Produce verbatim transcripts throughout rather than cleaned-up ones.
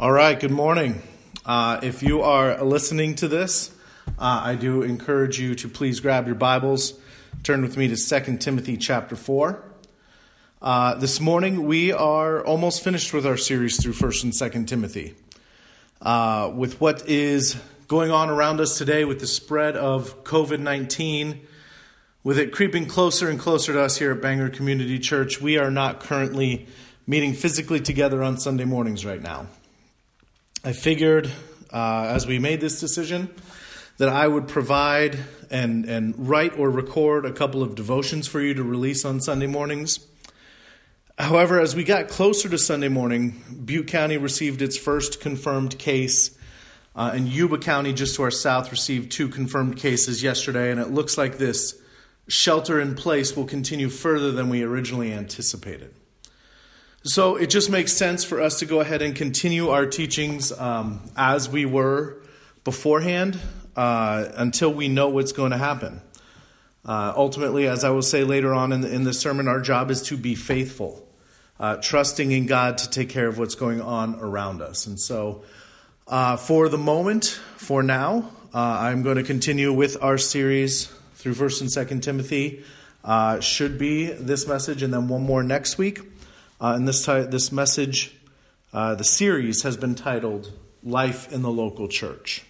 All right, good morning. Uh, if you are listening to this, uh, I do encourage you to please grab your Bibles, turn with me to Second Timothy chapter four. Uh, this morning, we are almost finished with our series through First and Second Timothy. Uh, with what is going on around us today with the spread of covid nineteen, with it creeping closer and closer to us here at Bangor Community Church, we are not currently meeting physically together on Sunday mornings right now. I figured, uh, as we made this decision, that I would provide and, and write or record a couple of devotions for you to release on Sunday mornings. However, as we got closer to Sunday morning, Butte County received its first confirmed case, uh, and Yuba County, just to our south, received two confirmed cases yesterday, and it looks like this shelter in place will continue further than we originally anticipated. So it just makes sense for us to go ahead and continue our teachings um, as we were beforehand uh, until we know what's going to happen. Uh, ultimately, as I will say later on in the, in the sermon, our job is to be faithful, uh, trusting in God to take care of what's going on around us. And so uh, for the moment, for now, uh, I'm going to continue with our series through First and Second Timothy. Uh, should be this message and then one more next week. Uh, and this ti- this message, uh, the series has been titled Life in the Local Church.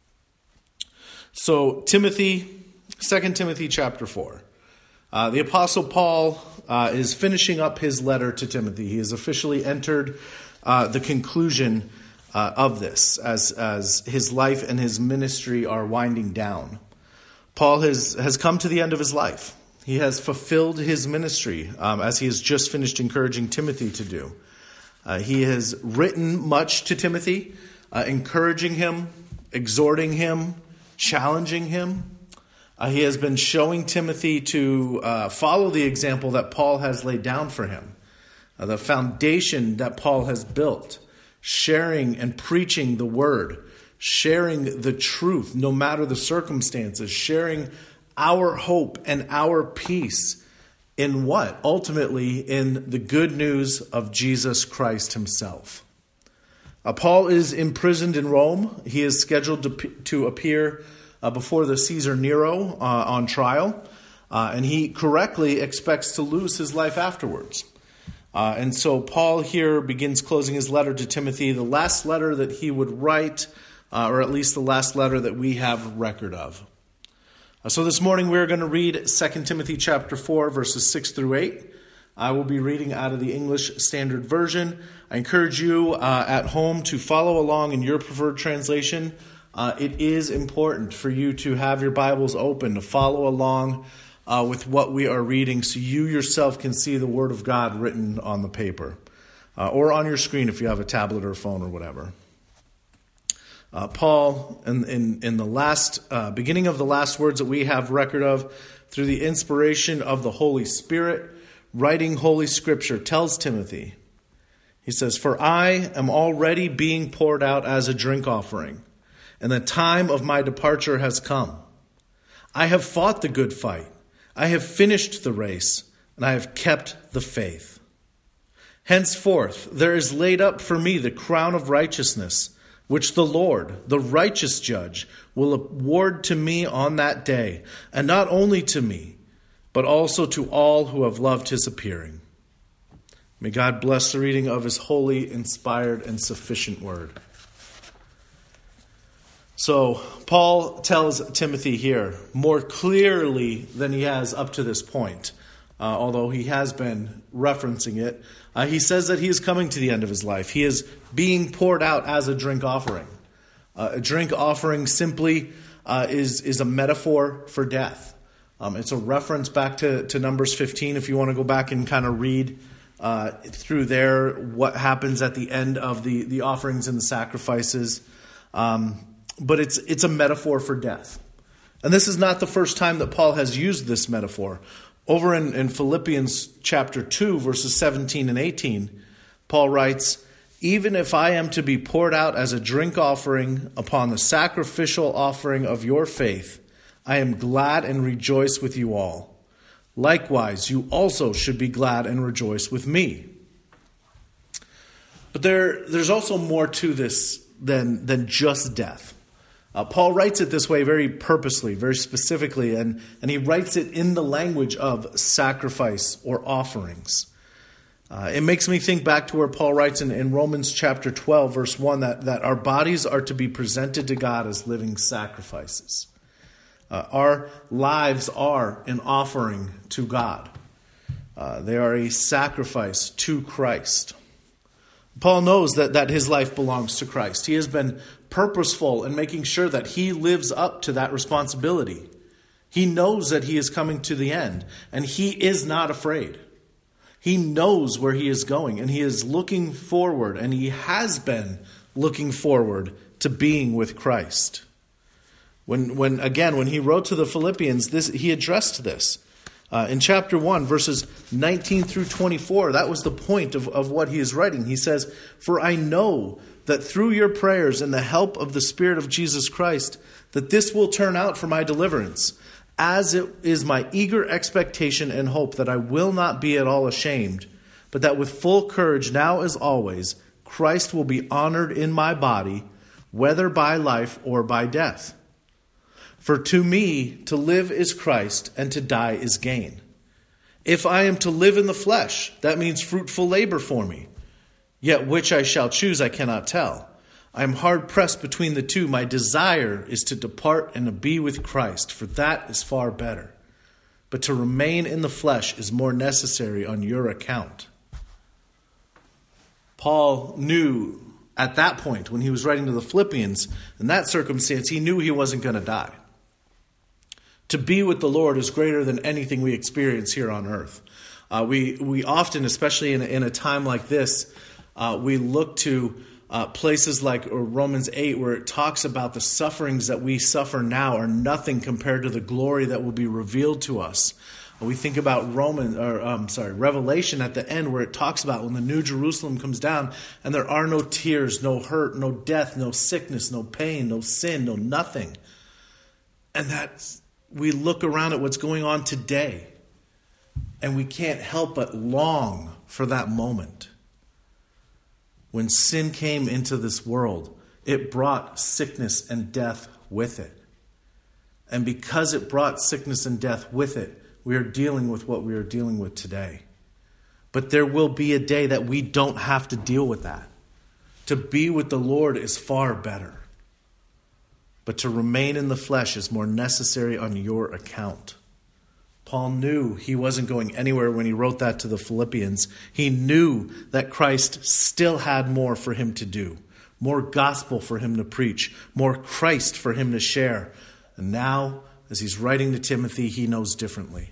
So Timothy, Second Timothy chapter four. Uh, the Apostle Paul uh, is finishing up his letter to Timothy. He has officially entered uh, the conclusion uh, of this as, as his life and his ministry are winding down. Paul has, has come to the end of his life. He has fulfilled his ministry, um, as he has just finished encouraging Timothy to do. Uh, he has written much to Timothy, uh, encouraging him, exhorting him, challenging him. Uh, he has been showing Timothy to uh, follow the example that Paul has laid down for him, uh, the foundation that Paul has built, sharing and preaching the word, sharing the truth no matter the circumstances, sharing our hope and our peace in what? Ultimately, in the good news of Jesus Christ himself. Uh, Paul is imprisoned in Rome. He is scheduled to, to appear uh, before the Caesar Nero uh, on trial. Uh, and he correctly expects to lose his life afterwards. Uh, and so Paul here begins closing his letter to Timothy, the last letter that he would write, uh, or at least the last letter that we have record of. So this morning we're going to read Second Timothy chapter four, verses six through eight. I will be reading out of the English Standard Version. I encourage you uh, at home to follow along in your preferred translation. Uh, it is important for you to have your Bibles open, to follow along uh, with what we are reading so you yourself can see the Word of God written on the paper uh, or on your screen if you have a tablet or a phone or whatever. Uh, Paul, in, in, in the last uh, beginning of the last words that we have record of, through the inspiration of the Holy Spirit, writing Holy Scripture, tells Timothy, he says, "For I am already being poured out as a drink offering, and the time of my departure has come. I have fought the good fight. I have finished the race, and I have kept the faith. Henceforth, there is laid up for me the crown of righteousness, which the Lord, the righteous judge, will award to me on that day, and not only to me, but also to all who have loved his appearing." May God bless the reading of his holy, inspired, and sufficient word. So, Paul tells Timothy here more clearly than he has up to this point, uh, although he has been referencing it. Uh, he says that he is coming to the end of his life. He is being poured out as a drink offering. Uh, a drink offering simply uh, is, is a metaphor for death. Um, it's a reference back to, to Numbers fifteen if you want to go back and kind of read uh, through there what happens at the end of the, the offerings and the sacrifices. Um, but it's it's a metaphor for death. And this is not the first time that Paul has used this metaphor. Over in, in Philippians chapter two, verses seventeen and eighteen, Paul writes, "Even if I am to be poured out as a drink offering upon the sacrificial offering of your faith, I am glad and rejoice with you all. Likewise, you also should be glad and rejoice with me." But there, there's also more to this than, than just death. Uh, Paul writes it this way very purposely, very specifically, and, and he writes it in the language of sacrifice or offerings. Uh, it makes me think back to where Paul writes in, in Romans chapter twelve, verse one, that, that our bodies are to be presented to God as living sacrifices. Uh, our lives are an offering to God. Uh, they are a sacrifice to Christ. Paul knows that, that his life belongs to Christ. He has been purposeful in making sure that he lives up to that responsibility. He knows that he is coming to the end, and he is not afraid. He knows where he is going, and he is looking forward, and he has been looking forward to being with Christ. When, when again, when he wrote to the Philippians, this he addressed this. Uh, in chapter one, verses nineteen through twenty-four, that was the point of, of what he is writing. He says, "For I know that through your prayers and the help of the Spirit of Jesus Christ, that this will turn out for my deliverance, as it is my eager expectation and hope that I will not be at all ashamed, but that with full courage now as always, Christ will be honored in my body, whether by life or by death. For to me, to live is Christ, and to die is gain. If I am to live in the flesh, that means fruitful labor for me. Yet which I shall choose, I cannot tell. I am hard pressed between the two. My desire is to depart and to be with Christ, for that is far better. But to remain in the flesh is more necessary on your account." Paul knew at that point, when he was writing to the Philippians, in that circumstance, he knew he wasn't going to die. To be with the Lord is greater than anything we experience here on earth. Uh, we we often, especially in a, in a time like this, uh, we look to uh, places like Romans eight, where it talks about the sufferings that we suffer now are nothing compared to the glory that will be revealed to us. We think about Roman, or um, sorry, Revelation at the end, where it talks about when the New Jerusalem comes down, and there are no tears, no hurt, no death, no sickness, no pain, no sin, no nothing. And that's, we look around at what's going on today, and we can't help but long for that moment. When sin came into this world, it brought sickness and death with it. And because it brought sickness and death with it, we are dealing with what we are dealing with today. But there will be a day that we don't have to deal with that. To be with the Lord is far better. But to remain in the flesh is more necessary on your account. Paul knew he wasn't going anywhere when he wrote that to the Philippians. He knew that Christ still had more for him to do. More gospel for him to preach. More Christ for him to share. And now, as he's writing to Timothy, he knows differently.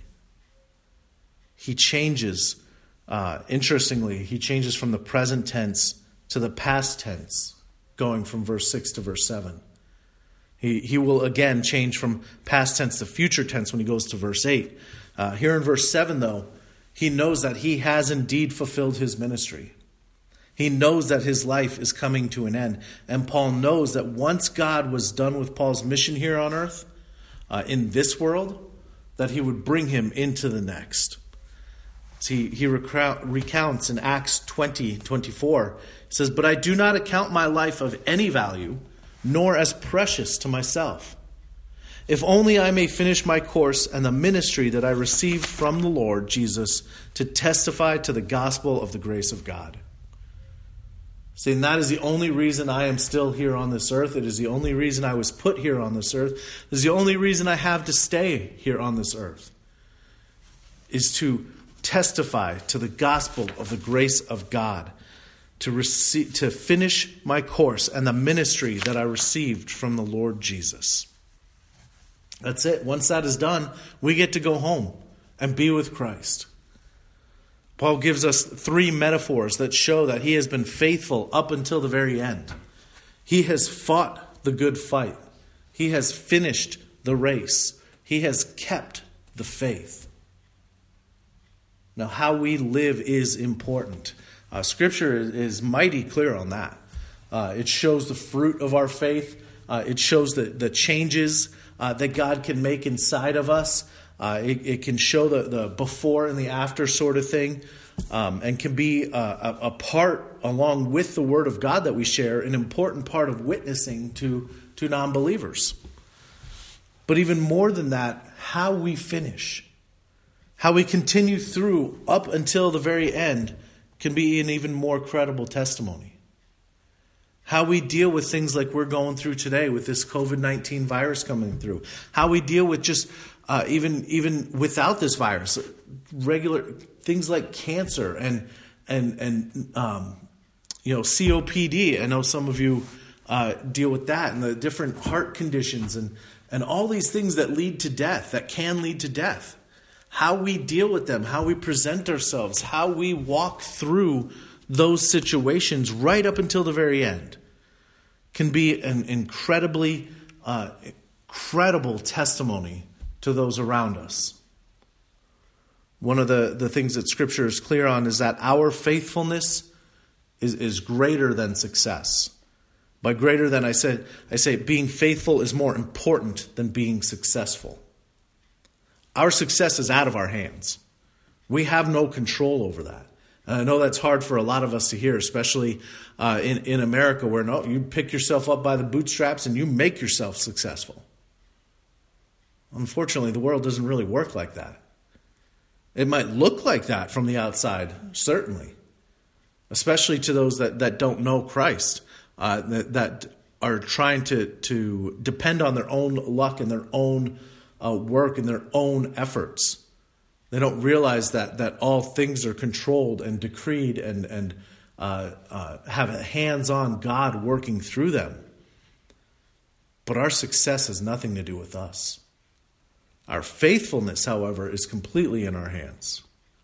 He changes, uh, interestingly, he changes from the present tense to the past tense, going from verse six to verse seven. He, he will again change from past tense to future tense when he goes to verse eight. Uh, here in verse seven, though, he knows that he has indeed fulfilled his ministry. He knows that his life is coming to an end. And Paul knows that once God was done with Paul's mission here on earth, uh, in this world, that he would bring him into the next. He, he recounts in Acts twenty twenty-four, it says, "But I do not account my life of any value, nor as precious to myself, if only I may finish my course and the ministry that I received from the Lord Jesus to testify to the gospel of the grace of God." See, and that is the only reason I am still here on this earth. It is the only reason I was put here on this earth. It is the only reason I have to stay here on this earth, is to testify to the gospel of the grace of God, to receive, to finish my course and the ministry that I received from the Lord Jesus. That's it. Once that is done, we get to go home and be with Christ. Paul gives us three metaphors that show that he has been faithful up until the very end. He has fought the good fight. He has finished the race. He has kept the faith. Now, how we live is important. Uh, Scripture is, is mighty clear on that. Uh, it shows the fruit of our faith. Uh, it shows the, the changes uh, that God can make inside of us. Uh, it, it can show the, the before and the after sort of thing, um, and can be a, a, a part, along with the Word of God that we share, an important part of witnessing to, to non-believers. But even more than that, how we finish, how we continue through up until the very end can be an even more credible testimony. How we deal with things like we're going through today with this covid nineteen virus coming through. How we deal with just uh, even even without this virus, regular things like cancer and and and um, you know C O P D. I know some of you uh, deal with that, and the different heart conditions and and all these things that lead to death, that can lead to death. How we deal with them, how we present ourselves, how we walk through those situations right up until the very end can be an incredibly uh, credible testimony to those around us. One of the, the things that Scripture is clear on is that our faithfulness is, is greater than success. By greater than, I said, I say being faithful is more important than being successful. Our success is out of our hands. We have no control over that. And I know that's hard for a lot of us to hear, especially uh, in, in America, where no, you pick yourself up by the bootstraps and you make yourself successful. Unfortunately, the world doesn't really work like that. It might look like that from the outside, certainly, especially to those that, that don't know Christ, uh, that, that are trying to, to depend on their own luck and their own uh, work and their own efforts. They don't realize that that all things are controlled and decreed and, and uh, uh, have a hands-on God working through them. But our success has nothing to do with us. Our faithfulness, however, is completely in our hands.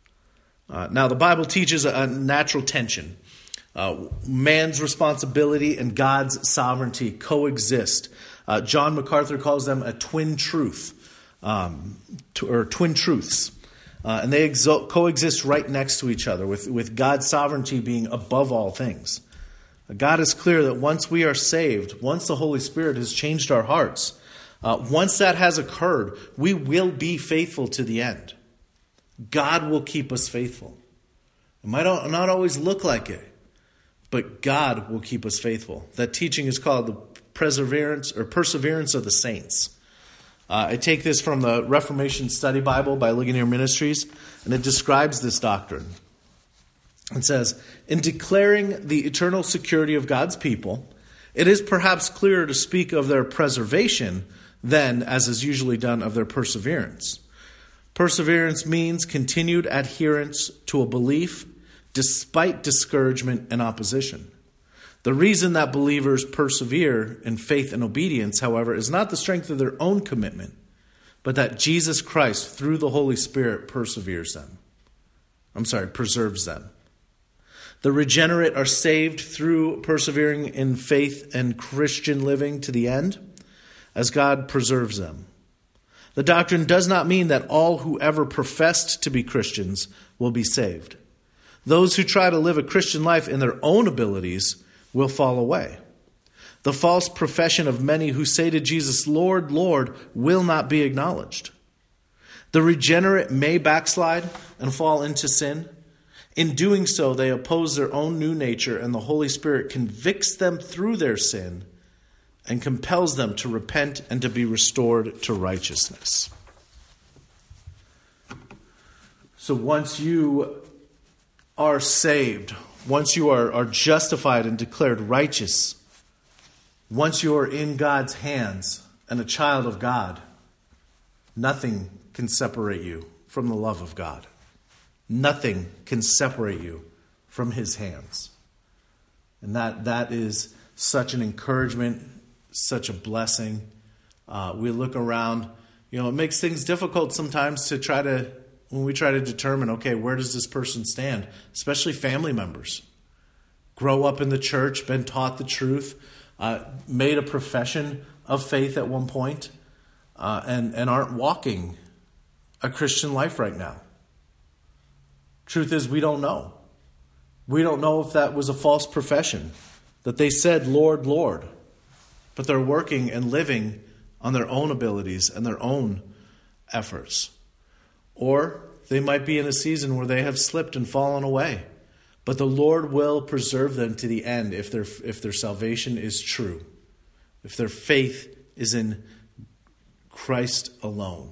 Uh, now, the Bible teaches a, a natural tension. Uh, man's responsibility and God's sovereignty coexist. Uh, John MacArthur calls them a twin truth, um, to, or twin truths. Uh, and they exo- coexist right next to each other, with, with God's sovereignty being above all things. God is clear that once we are saved, once the Holy Spirit has changed our hearts, uh, once that has occurred, we will be faithful to the end. God will keep us faithful. It might not always look like it, but God will keep us faithful. That teaching is called the perseverance or perseverance of the saints. Uh, I take this from the Reformation Study Bible by Ligonier Ministries, and it describes this doctrine. It says, in declaring the eternal security of God's people, it is perhaps clearer to speak of their preservation than, as is usually done, of their perseverance. Perseverance means continued adherence to a belief despite discouragement and opposition. The reason that believers persevere in faith and obedience, however, is not the strength of their own commitment, but that Jesus Christ, through the Holy Spirit, perseveres them. I'm sorry, preserves them. The regenerate are saved through persevering in faith and Christian living to the end, as God preserves them. The doctrine does not mean that all who ever professed to be Christians will be saved. Those who try to live a Christian life in their own abilities will fall away. The false profession of many who say to Jesus, Lord, Lord, will not be acknowledged. The regenerate may backslide and fall into sin. In doing so, they oppose their own new nature, and the Holy Spirit convicts them through their sin and compels them to repent and to be restored to righteousness. So once you are saved, once you are, are justified and declared righteous, once you are in God's hands and a child of God, nothing can separate you from the love of God. Nothing can separate you from His hands. And that that is such an encouragement, such a blessing. Uh, we look around, you know, it makes things difficult sometimes to try to, when we try to determine, okay, where does this person stand? Especially family members. Grow up in the church, been taught the truth, uh, made a profession of faith at one point, uh, and, and aren't walking a Christian life right now. Truth is, we don't know. We don't know if that was a false profession, that they said, Lord, Lord, but they're working and living on their own abilities and their own efforts. Or they might be in a season where they have slipped and fallen away. But the Lord will preserve them to the end if their if their salvation is true, if their faith is in Christ alone.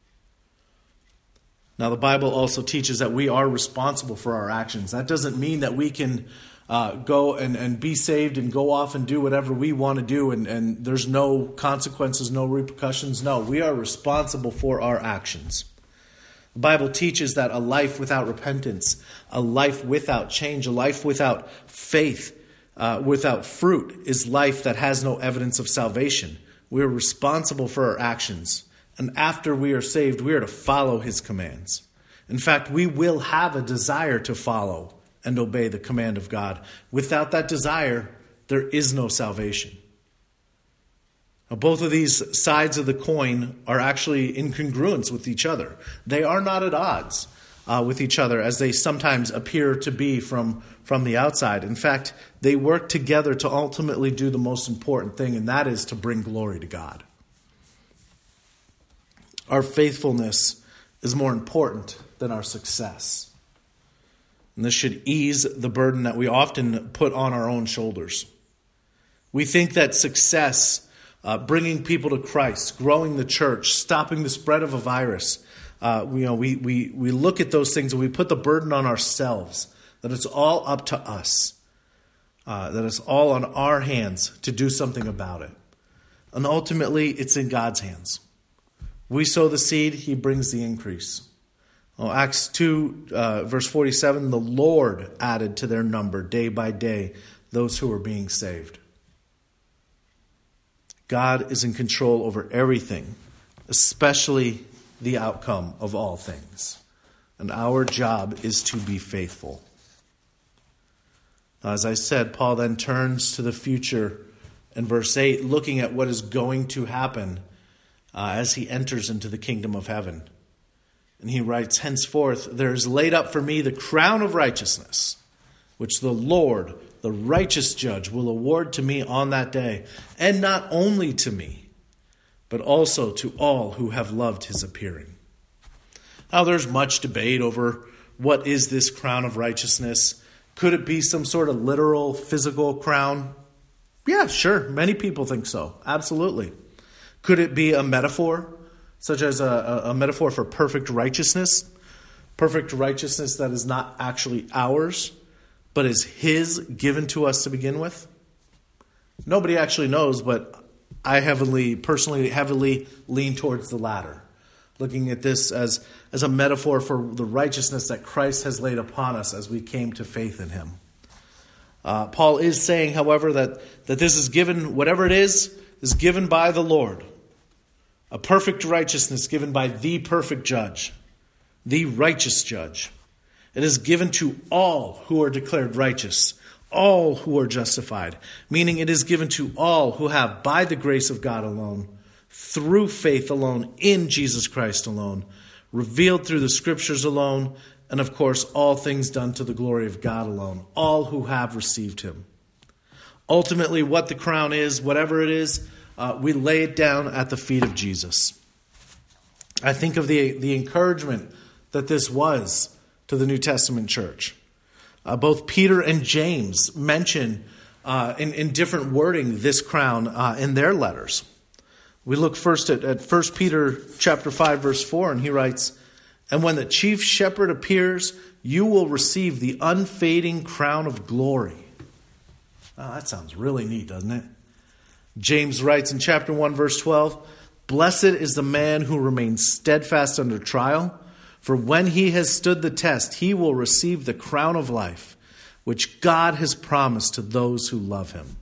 Now, the Bible also teaches that we are responsible for our actions. That doesn't mean that we can uh, go and, and be saved and go off and do whatever we want to do and, and there's no consequences, no repercussions. No, we are responsible for our actions. The Bible teaches that a life without repentance, a life without change, a life without faith, uh, without fruit is life that has no evidence of salvation. We are responsible for our actions. And after we are saved, we are to follow his commands. In fact, we will have a desire to follow and obey the command of God. Without that desire, there is no salvation. Now, both of these sides of the coin are actually in congruence with each other. They are not at odds uh, with each other as they sometimes appear to be from, from the outside. In fact, they work together to ultimately do the most important thing, and that is to bring glory to God. Our faithfulness is more important than our success. And this should ease the burden that we often put on our own shoulders. We think that success, uh, bringing people to Christ, growing the church, stopping the spread of a virus, uh, you know, we, we, we look at those things and we put the burden on ourselves, that it's all up to us, uh, that it's all on our hands to do something about it. And ultimately, it's in God's hands. We sow the seed, he brings the increase. Well, Acts two, uh, verse forty-seven, the Lord added to their number day by day those who were being saved. God is in control over everything, especially the outcome of all things. And our job is to be faithful. Now, as I said, Paul then turns to the future in verse eight, looking at what is going to happen Uh, as he enters into the kingdom of heaven. And he writes, henceforth, there is laid up for me the crown of righteousness, which the Lord, the righteous judge, will award to me on that day, and not only to me, but also to all who have loved his appearing. Now, there's much debate over what is this crown of righteousness. Could it be some sort of literal, physical crown? Yeah, sure. Many people think so. Absolutely. Could it be a metaphor, such as a, a metaphor for perfect righteousness? Perfect righteousness that is not actually ours, but is his, given to us to begin with? Nobody actually knows, but I heavily, personally, heavily lean towards the latter. Looking at this as, as a metaphor for the righteousness that Christ has laid upon us as we came to faith in him. Uh, Paul is saying, however, that, that this is given, whatever it is, is given by the Lord. A perfect righteousness given by the perfect judge, the righteous judge. It is given to all who are declared righteous, all who are justified, meaning it is given to all who have, by the grace of God alone, through faith alone, in Jesus Christ alone, revealed through the scriptures alone, and of course, all things done to the glory of God alone, all who have received him. Ultimately, what the crown is, whatever it is, Uh, we lay it down at the feet of Jesus. I think of the, the encouragement that this was to the New Testament church. Uh, both Peter and James mention uh, in, in different wording this crown uh, in their letters. We look first at, at First Peter chapter five, verse four, and he writes, "And when the chief shepherd appears, you will receive the unfading crown of glory." Oh, that sounds really neat, doesn't it? James writes in chapter one, verse twelve, "Blessed is the man who remains steadfast under trial, for when he has stood the test, he will receive the crown of life, which God has promised to those who love him."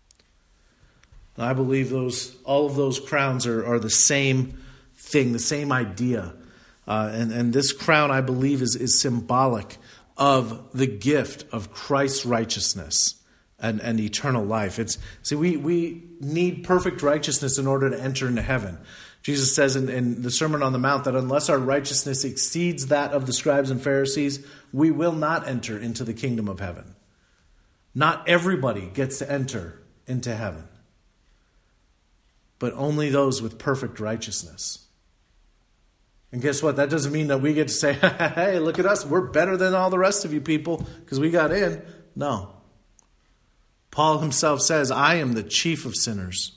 And I believe those all of those crowns are, are the same thing, the same idea. Uh, and, and this crown, I believe, is, is symbolic of the gift of Christ's righteousness. And, and eternal life. It's see, we, we need perfect righteousness in order to enter into heaven. Jesus says in, in the Sermon on the Mount that unless our righteousness exceeds that of the scribes and Pharisees, we will not enter into the kingdom of heaven. Not everybody gets to enter into heaven, but only those with perfect righteousness. And guess what? That doesn't mean that we get to say, hey, look at us. We're better than all the rest of you people because we got in. No. Paul himself says, I am the chief of sinners.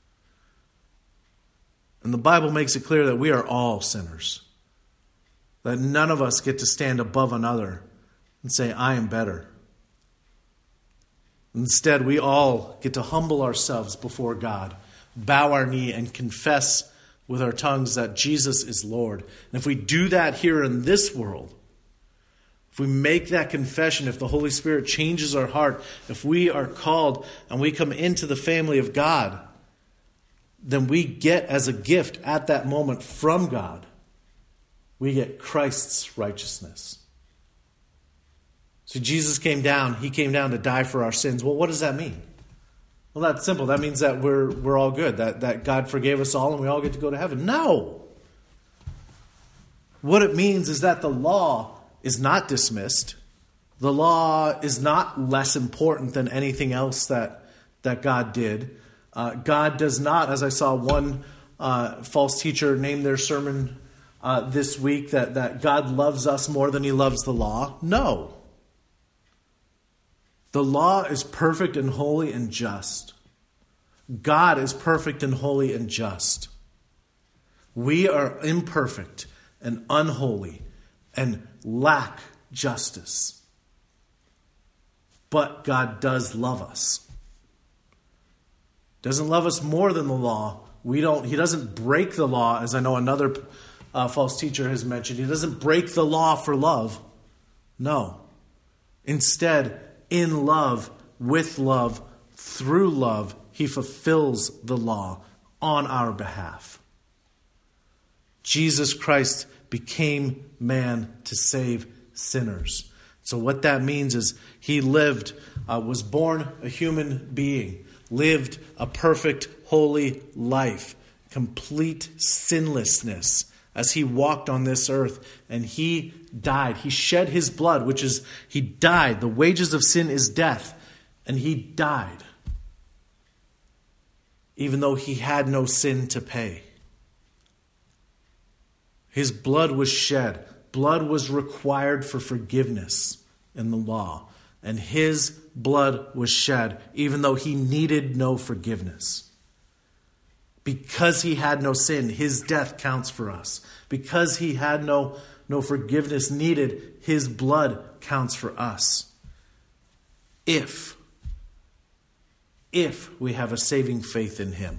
And the Bible makes it clear that we are all sinners. That none of us get to stand above another and say, I am better. Instead, we all get to humble ourselves before God, bow our knee, and confess with our tongues that Jesus is Lord. And if we do that here in this world, if we make that confession, if the Holy Spirit changes our heart, if we are called and we come into the family of God, then we get as a gift at that moment from God, we get Christ's righteousness. So Jesus came down, he came down to die for our sins. Well, what does that mean? Well, that's simple. That means that we're we're all good, that, that God forgave us all and we all get to go to heaven. No. What it means is that the law is not dismissed. The law is not less important than anything else that, that God did. Uh, God does not, as I saw one uh, false teacher name their sermon uh, this week, that, that God loves us more than he loves the law. No. The law is perfect and holy and just. God is perfect and holy and just. We are imperfect and unholy and lack justice. But God does love us. Doesn't love us more than the law. We don't. He doesn't break the law, as I know another uh, false teacher has mentioned. He doesn't break the law for love. No. Instead, in love, with love, through love, he fulfills the law on our behalf. Jesus Christ became man to save sinners. So what that means is he lived, uh, was born a human being, lived a perfect, holy life, complete sinlessness as he walked on this earth, and he died. He shed his blood, which is, he died. The wages of sin is death, and he died, even though he had no sin to pay. His blood was shed. Blood was required for forgiveness in the law, and his blood was shed, even though he needed no forgiveness. Because he had no sin, his death counts for us. Because he had no, no forgiveness needed, his blood counts for us. If, if we have a saving faith in him.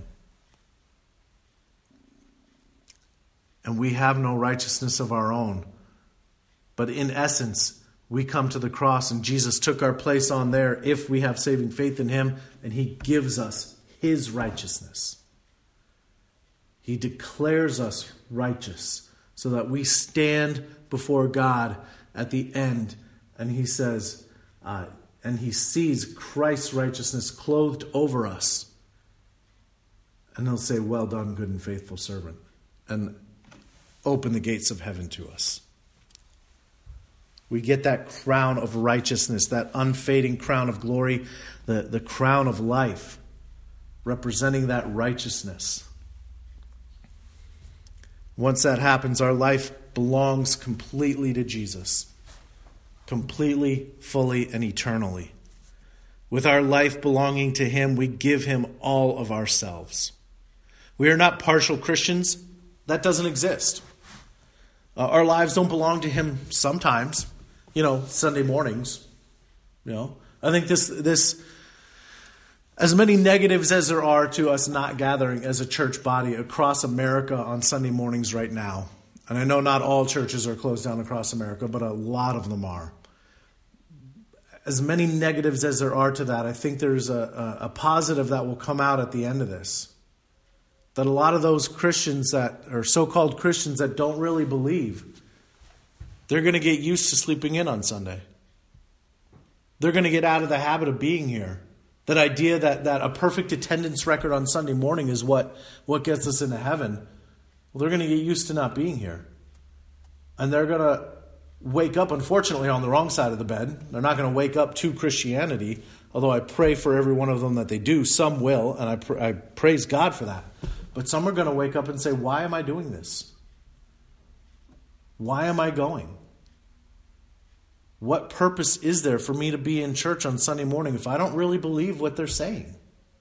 And we have no righteousness of our own. But in essence, we come to the cross and Jesus took our place on there if we have saving faith in him, and he gives us his righteousness. He declares us righteous so that we stand before God at the end, and he says, uh, and he sees Christ's righteousness clothed over us. And he'll say, well done, good and faithful servant, and open the gates of heaven to us. We get that crown of righteousness, that unfading crown of glory, the, the crown of life, representing that righteousness. Once that happens, our life belongs completely to Jesus. Completely, fully, and eternally. With our life belonging to him, we give him all of ourselves. We are not partial Christians. That doesn't exist. Uh, our lives don't belong to him sometimes. You know, Sunday mornings. You know, I think this this... As many negatives as there are to us not gathering as a church body across America on Sunday mornings right now, and I know not all churches are closed down across America, but a lot of them are. As many negatives as there are to that, I think there's a, a, a positive that will come out at the end of this. That a lot of those Christians that are so-called Christians that don't really believe, they're going to get used to sleeping in on Sunday. They're going to get out of the habit of being here. That idea that, that a perfect attendance record on Sunday morning is what, what gets us into heaven. Well, they're going to get used to not being here. And they're going to wake up, unfortunately, on the wrong side of the bed. They're not going to wake up to Christianity, although I pray for every one of them that they do. Some will, and I, pr- I praise God for that. But some are going to wake up and say, why am I doing this? Why am I going? What purpose is there for me to be in church on Sunday morning if I don't really believe what they're saying?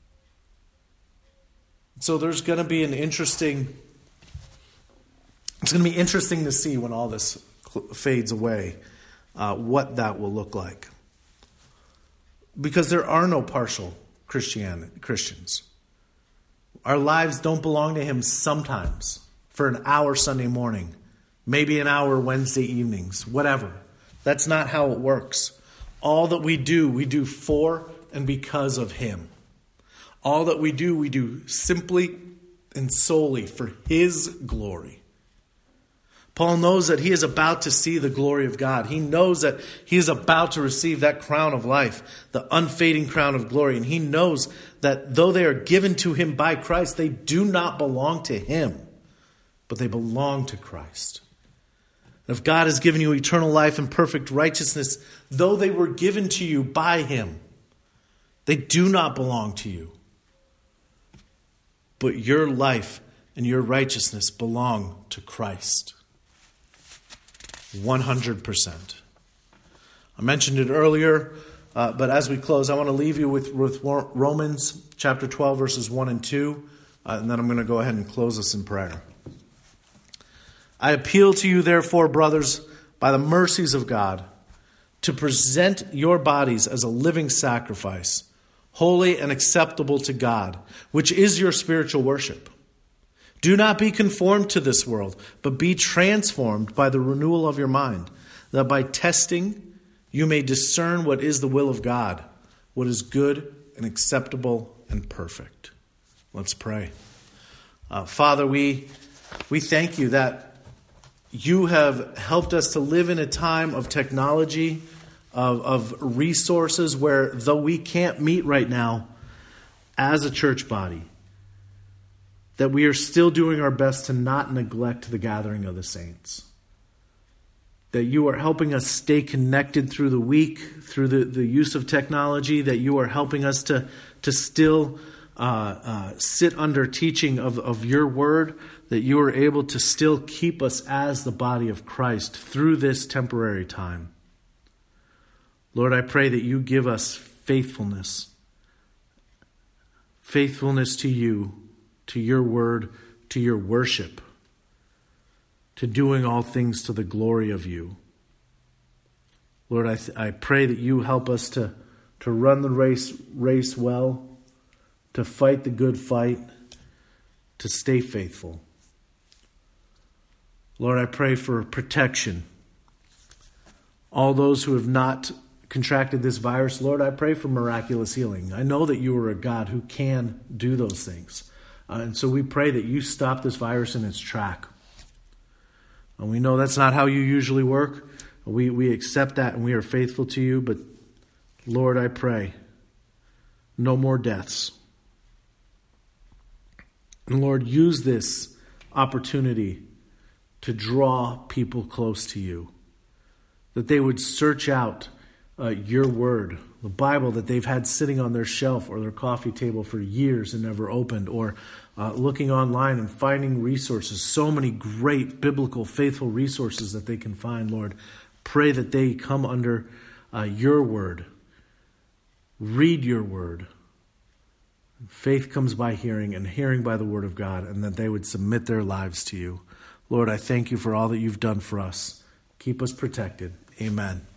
So there's going to be an interesting, it's going to be interesting to see when all this fades away, uh, what that will look like. Because there are no partial Christianity, Christians. Our lives don't belong to Him sometimes for an hour Sunday morning, maybe an hour Wednesday evenings, whatever. That's not how it works. All that we do, we do for and because of Him. All that we do, we do simply and solely for His glory. Paul knows that he is about to see the glory of God. He knows that he is about to receive that crown of life, the unfading crown of glory. And he knows that though they are given to him by Christ, they do not belong to him, but they belong to Christ. And if God has given you eternal life and perfect righteousness, though they were given to you by Him, they do not belong to you. But your life and your righteousness belong to Christ. one hundred percent. I mentioned it earlier, uh, but as we close, I want to leave you with, with Romans chapter twelve, verses one and two, uh, and then I'm going to go ahead and close us in prayer. I appeal to you, therefore, brothers, by the mercies of God, to present your bodies as a living sacrifice, holy and acceptable to God, which is your spiritual worship. Do not be conformed to this world, but be transformed by the renewal of your mind, that by testing you may discern what is the will of God, what is good and acceptable and perfect. Let's pray. Uh, Father, we we thank you that you have helped us to live in a time of technology, of, of resources where, though we can't meet right now as a church body, that we are still doing our best to not neglect the gathering of the saints. That you are helping us stay connected through the week, through the, the use of technology, that you are helping us to, to still uh, uh, sit under teaching of, of your word, that you are able to still keep us as the body of Christ through this temporary time. Lord, I pray that you give us faithfulness, faithfulness to you, to your word, to your worship, to doing all things to the glory of you. Lord, I, th- I pray that you help us to, to run the race, race well, to fight the good fight, to stay faithful. Lord, I pray for protection. All those who have not contracted this virus, Lord, I pray for miraculous healing. I know that you are a God who can do those things. Uh, and so we pray that you stop this virus in its track. And we know that's not how you usually work. We, we accept that and we are faithful to you. But Lord, I pray, no more deaths. And Lord, use this opportunity to draw people close to you. That they would search out uh, your word, the Bible that they've had sitting on their shelf or their coffee table for years and never opened, or uh, looking online and finding resources, so many great biblical, faithful resources that they can find. Lord, pray that they come under uh, your word, read your word. Faith comes by hearing, and hearing by the word of God, and that they would submit their lives to you. Lord, I thank you for all that you've done for us. Keep us protected. Amen.